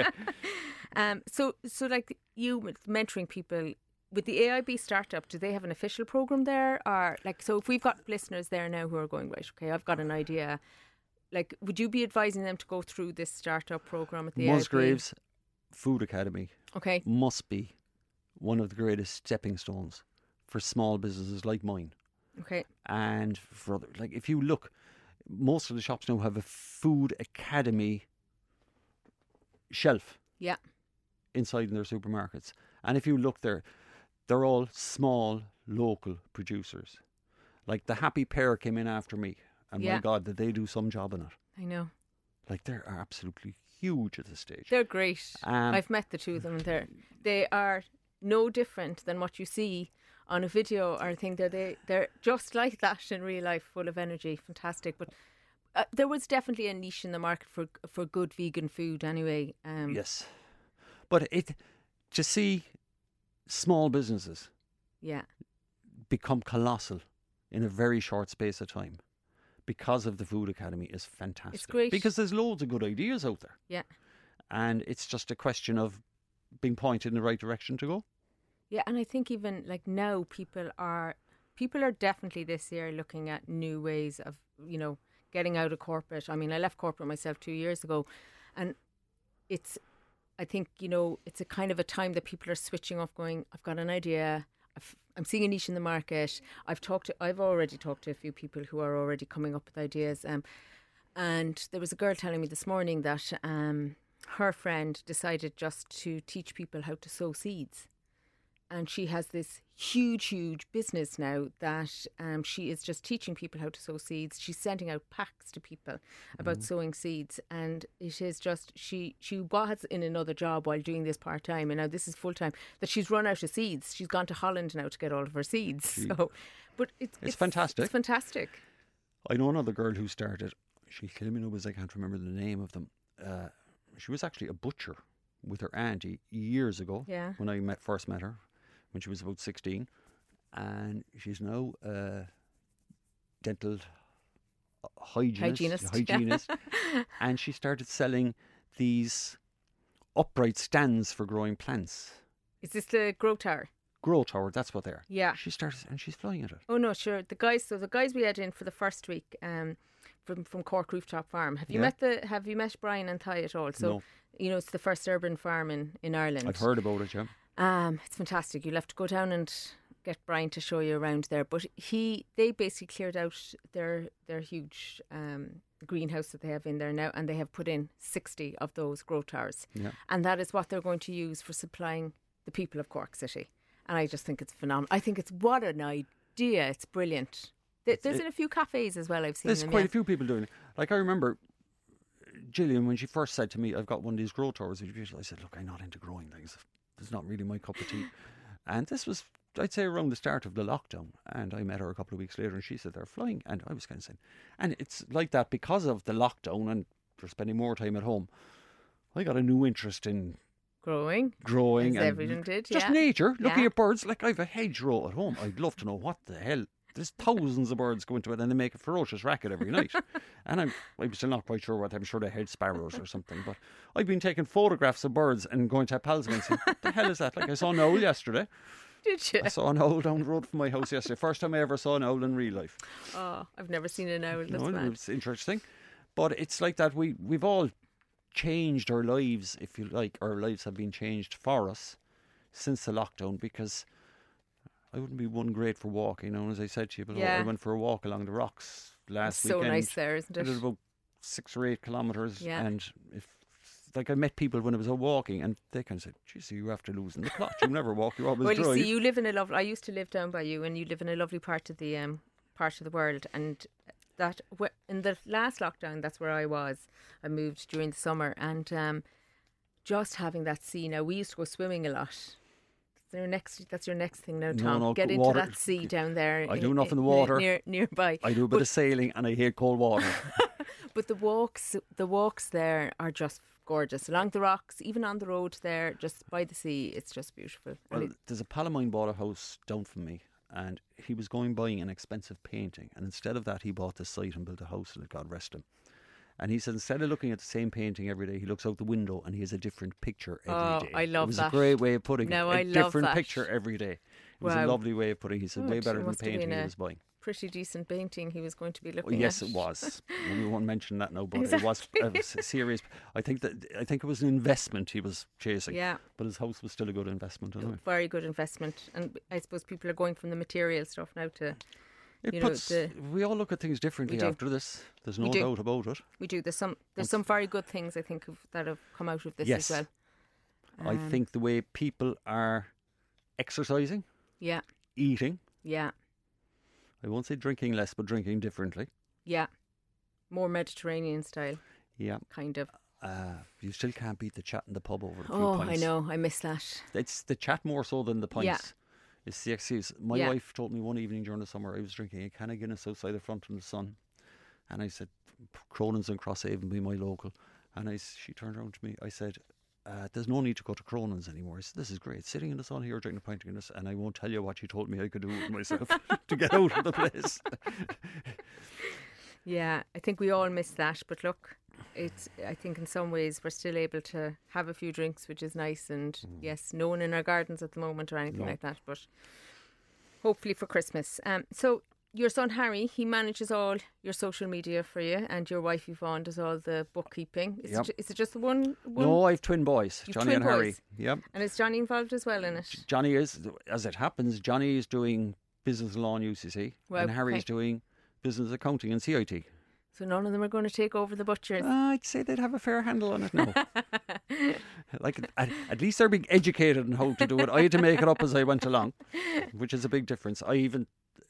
B: So like you mentoring people with the AIB startup, do they have an official program there, or like so? If we've got listeners there now who are going, right, okay, I've got an idea. Like, would you be advising them to go through this startup program at the
C: Musgraves Food Academy?
B: Okay,
C: must be one of the greatest stepping stones for small businesses like mine.
B: Okay,
C: and for other, like if you look, most of the shops now have a food academy shelf.
B: Yeah.
C: Inside in their supermarkets, and if you look there, they're all small local producers. Like the Happy Pear came in after me, and my God, did they do some job in it?
B: I know.
C: Like they're absolutely huge at this stage.
B: They're great. I've met the two of them, and they are no different than what you see on a video or a thing. They're just like that in real life, full of energy, fantastic. But there was definitely a niche in the market for good vegan food anyway.
C: Yes. But to see small businesses become colossal in a very short space of time because of the Food Academy is fantastic.
B: It's great.
C: Because there's loads of good ideas out there.
B: Yeah.
C: And it's just a question of being pointed in the right direction to go.
B: Yeah, and I think even like now people are definitely this year looking at new ways of, getting out of corporate. I mean, I left corporate myself 2 years ago, and I think, it's a kind of a time that people are switching off going, I've got an idea, I'm seeing a niche in the market. I've already talked to a few people who are already coming up with ideas. And there was a girl telling me this morning that her friend decided just to teach people how to sow seeds. And she has this huge business now that she is just teaching people how to sow seeds. She's sending out packs to people about sowing seeds. And it is just, she was in another job while doing this part-time, and now this is full-time, that she's run out of seeds. She's gone to Holland now to get all of her seeds. So, but it's fantastic. It's fantastic.
C: I know another girl who started, she came in, I can't remember the name of them. She was actually a butcher with her auntie years ago when I first met her, when she was about 16, and she's now a dental hygienist. And she started selling these upright stands for growing plants.
B: Is this the Grow Tower?
C: Grow Tower, that's what they are.
B: Yeah.
C: She started, and she's flying at it.
B: Oh no, sure. The guys we had in for the first week from Cork Rooftop Farm. Have you met Brian and Thai at all? So
C: no.
B: It's the first urban farm in Ireland.
C: I've heard about it, yeah.
B: It's fantastic. You'll have to go down and get Brian to show you around there. But they basically cleared out their huge greenhouse that they have in there now, and they have put in 60 of those grow towers.
C: Yeah. And
B: that is what they're going to use for supplying the people of Cork City. And I just think it's phenomenal. I think what an idea. It's brilliant. There's in a few cafes as well, I've seen
C: there's
B: them.
C: There's quite a few people doing it. Like I remember Gillian, when she first said to me, I've got one of these grow towers. I said, look, I'm not into growing things. It's not really my cup of tea. And this was, I'd say, around the start of the lockdown. And I met her a couple of weeks later, and she said they're flying. And I was kind of saying, and it's like that because of the lockdown and they're spending more time at home. I got a new interest in growing
B: as
C: and
B: everyone did,
C: just nature, looking at birds. Like I have a hedgerow at home. I'd love to know what the hell. There's thousands of birds go into it, and they make a ferocious racket every night. And I'm still not quite sure what. I'm sure they're hedge sparrows or something. But I've been taking photographs of birds and going to pals and saying, "What the hell is that?" Like I saw an owl yesterday.
B: Did you?
C: I saw an owl down the road from my house yesterday. First time I ever saw an owl in real life.
B: Oh, I've never seen an owl. That's
C: No,
B: mad.
C: it's interesting. But it's like that. We've all changed our lives, if you like. Our lives have been changed for us since the lockdown, because I wouldn't be one great for walking. You know, as I said to you, but
B: Yeah.
C: I went for a walk along the rocks last
B: So
C: weekend.
B: nice there, isn't
C: I
B: it?
C: did about 6 or 8 kilometres,
B: Yeah.
C: and I met people when I was out walking, and they kind of said, "Geez, you after losing the plot. You never walk. You always
B: Well,
C: drive."
B: you see, you live in a lovely. I used to live down by you, and you live in a lovely part of the world. And that in the last lockdown, that's where I was. I moved during the summer, and just having that sea. Now we used to go swimming a lot. That's your next thing now, Tom.
C: No,
B: Get into
C: water-
B: that sea down there.
C: I do enough in the water.
B: Nearby.
C: I do a bit of sailing, and I hate cold water.
B: But the walks there are just gorgeous along the rocks, even on the road there, just by the sea. It's just beautiful. And
C: Well, there's a pal of mine bought a house down from me, and he was buying an expensive painting, and instead of that he bought this site and built a house in it, God rest him. And he said instead of looking at the same painting every day, he looks out the window and he has a different picture every day.
B: I love
C: It was
B: that.
C: a great way of putting
B: No,
C: it.
B: I
C: A
B: love
C: different
B: that.
C: picture every day. It was a
B: Wow.
C: lovely way of putting it. He said, way
B: it
C: better than the
B: must have
C: painting
B: been
C: he
B: a
C: was buying.
B: pretty decent painting he was going to be looking
C: Well, yes,
B: at.
C: it was. We won't mention that now, but
B: Exactly.
C: it was a serious. I think it was an investment he was chasing.
B: Yeah.
C: But his house was still a good investment anyway.
B: Very good investment. And I suppose people are going from the material stuff now to,
C: It
B: you know,
C: puts.
B: the-
C: We all look at things differently
B: We do.
C: after this. There's
B: We
C: no
B: do.
C: doubt about it.
B: we do. There's some very good things I think that have come out of this
C: Yes.
B: as well.
C: I think the way people are exercising,
B: Yeah,
C: eating.
B: yeah,
C: I won't say drinking less, but drinking differently.
B: yeah. More Mediterranean style,
C: Yeah.
B: kind of.
C: You still can't beat the chat in the pub over a few
B: Oh,
C: pints.
B: I know. I miss that.
C: It's the chat more so than the pints.
B: Yeah.
C: It's the excuse. My
B: Yeah.
C: wife told me one evening during the summer I was drinking a can of Guinness outside the front in the sun. And I said, Cronin's and Crosshaven be my local. And she turned around to me. I said, there's no need to go to Cronin's anymore. I said, this is great. Sitting in the sun here drinking a pint of Guinness, and I won't tell you what she told me I could do with myself to get out of the place.
B: Yeah, I think we all miss that. But look, I think in some ways we're still able to have a few drinks, which is nice. And yes, no one in our gardens at the moment or anything
C: No.
B: like that. But hopefully for Christmas. So your son Harry, he manages all your social media for you, and your wife Yvonne does all the bookkeeping.
C: Yep.
B: Is it just the one?
C: No, I have twin boys,
B: You've
C: Johnny
B: twin
C: and Harry.
B: boys?
C: Yep.
B: And is Johnny involved as well in it?
C: Johnny is, as it happens, Johnny is doing business law in UCC,
B: Well,
C: and Harry's
B: okay.
C: doing business accounting in CIT.
B: So none of them are going to take over the butchers.
C: I'd say they'd have a fair handle on it now. Like at least they're being educated on how to do it. I had to make it up as I went along, which is a big difference. Even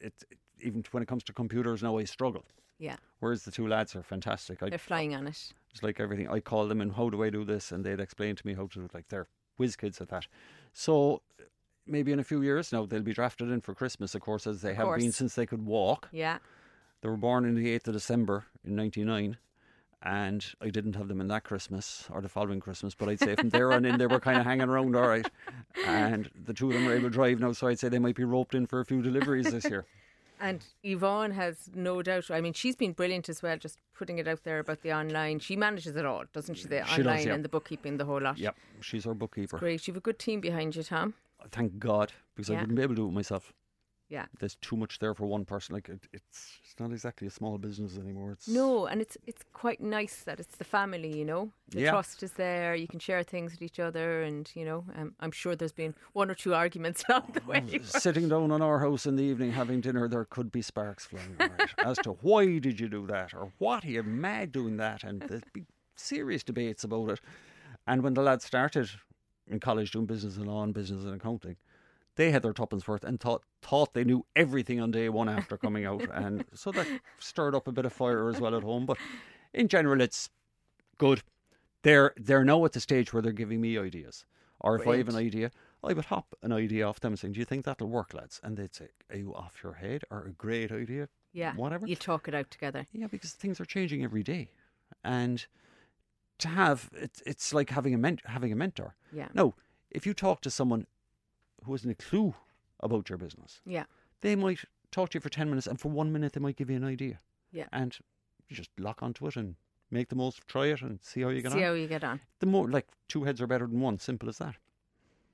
C: when it comes to computers now, I struggle.
B: Yeah,
C: Whereas the two lads are fantastic.
B: they're flying on it.
C: It's like everything. I call them and how do I do this, and they'd explain to me how to do it. Like they're whiz kids at that. So maybe in a few years now they'll be drafted in for Christmas, of course, as they have been
B: course.
C: since they could walk.
B: Yeah.
C: They were born on the 8th of December in 99, and I didn't have them in that Christmas or the following Christmas, but I'd say from there on in they were kind of hanging around all right. And the two of them are able to drive now, so I'd say they might be roped in for a few deliveries this year.
B: And Yvonne has no doubt. I mean, she's been brilliant as well, just putting it out there about the online. She manages it all, doesn't she? The
C: She does,
B: online
C: yeah.
B: and the bookkeeping, the whole lot.
C: Yep, she's our bookkeeper.
B: Great. You have a good team behind you, Tom.
C: Thank God, because I
B: Yeah.
C: wouldn't be able to do it myself.
B: Yeah.
C: There's too much there for one person. Like it's not exactly a small business anymore. It's
B: No, and it's quite nice that it's the family, you know. The
C: Yeah.
B: trust is there. You can share things with each other, and you know, I'm sure there's been one or two arguments along the way.
C: Sitting down on our house in the evening having dinner, there could be sparks flying right, as to why did you do that, or what are you mad doing that, and there'd be serious debates about it. And when the lads started in college doing business and law and business and accounting, they had their tuppence worth and thought they knew everything on day one after coming out, and so that stirred up a bit of fire as well at home. But in general, it's good. They're now at the stage where they're giving me ideas, or if I have an idea, I would hop an idea off them and saying, "Do you think that'll work, lads?" And they'd say, "Are you off your head?" Or "A great idea."
B: Yeah.
C: Whatever.
B: You talk it out together.
C: Yeah, because things are changing every day, and to have it's like having a mentor.
B: Yeah.
C: Now, if you talk to someone who hasn't a clue about your business,
B: Yeah.
C: they might talk to you for 10 minutes, and for 1 minute they might give you an idea.
B: Yeah.
C: And you just lock onto it and make the most, try it and see how you get
B: See
C: on.
B: how you get on.
C: The more, like, two heads are better than one, simple as that.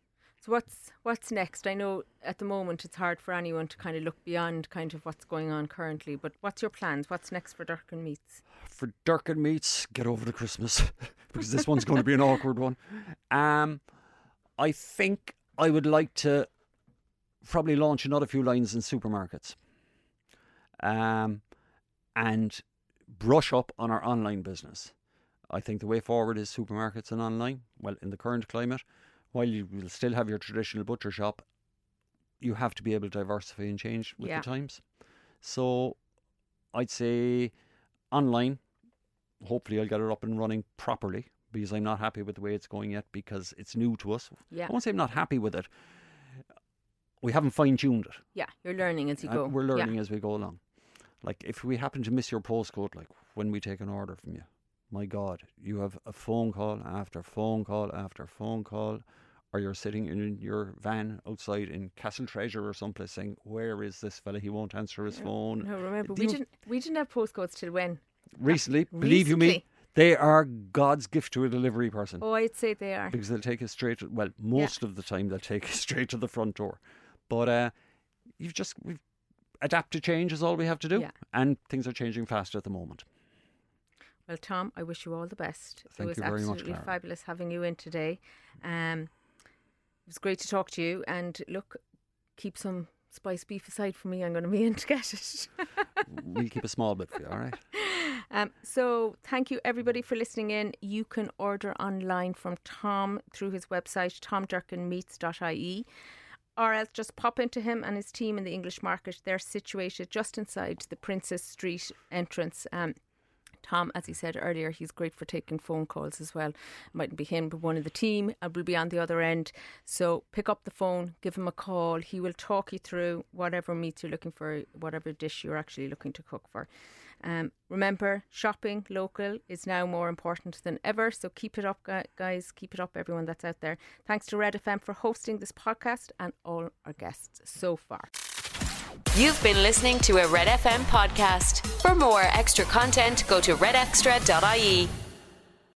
B: So what's next? I know at the moment it's hard for anyone to kind of look beyond kind of what's going on currently, but what's your plans? What's next for Durkin Meats?
C: For Durkin Meats, get over the Christmas because this one's going to be an awkward one. I think I would like to probably launch another few lines in supermarkets, and brush up on our online business. I think the way forward is supermarkets and online. Well, in the current climate, while you will still have your traditional butcher shop, you have to be able to diversify and change with the times. So I'd say online, hopefully I'll get it up and running properly, because I'm not happy with the way it's going yet, because it's new to us.
B: Yeah.
C: I won't say I'm not happy with it. We haven't fine-tuned it.
B: Yeah, you're learning as you go.
C: We're learning as we go along. Like, if we happen to miss your postcode, like when we take an order from you, my God, you have a phone call after phone call after phone call, or you're sitting in your van outside in Castle Treasure or someplace saying, where is this fella? He won't answer his phone.
B: No, remember, we didn't have postcodes till when?
C: Recently, believe you me, they are God's gift to a delivery person.
B: Oh, I'd say they are.
C: Because they'll take us straight, most of the time they'll take us straight to the front door. But we've adapt to change is all we have to do. Yeah. And things are changing fast at the moment.
B: Well, Tom, I wish you all the best.
C: Thank you very much, Clara.
B: It was absolutely fabulous having you in today. It was great to talk to you. And look, keep some spiced beef aside for me. I'm going to be in to get it.
C: We'll keep a small bit for you, all right?
B: So thank you everybody for listening in. You can order online from Tom through his website, tomdurkinmeats.ie. Or else just pop into him and his team in the English market. They're situated just inside the Princess Street entrance. Tom, as he said earlier, he's great for taking phone calls as well. It mightn't be him, but one of the team will be on the other end. So pick up the phone, give him a call. He will talk you through whatever meat you're looking for, whatever dish you're actually looking to cook for. Remember, shopping local is now more important than ever. So keep it up, guys. Keep it up, everyone that's out there. Thanks to Red FM for hosting this podcast and all our guests so far.
A: You've been listening to a Red FM podcast. For more extra content, go to redextra.ie.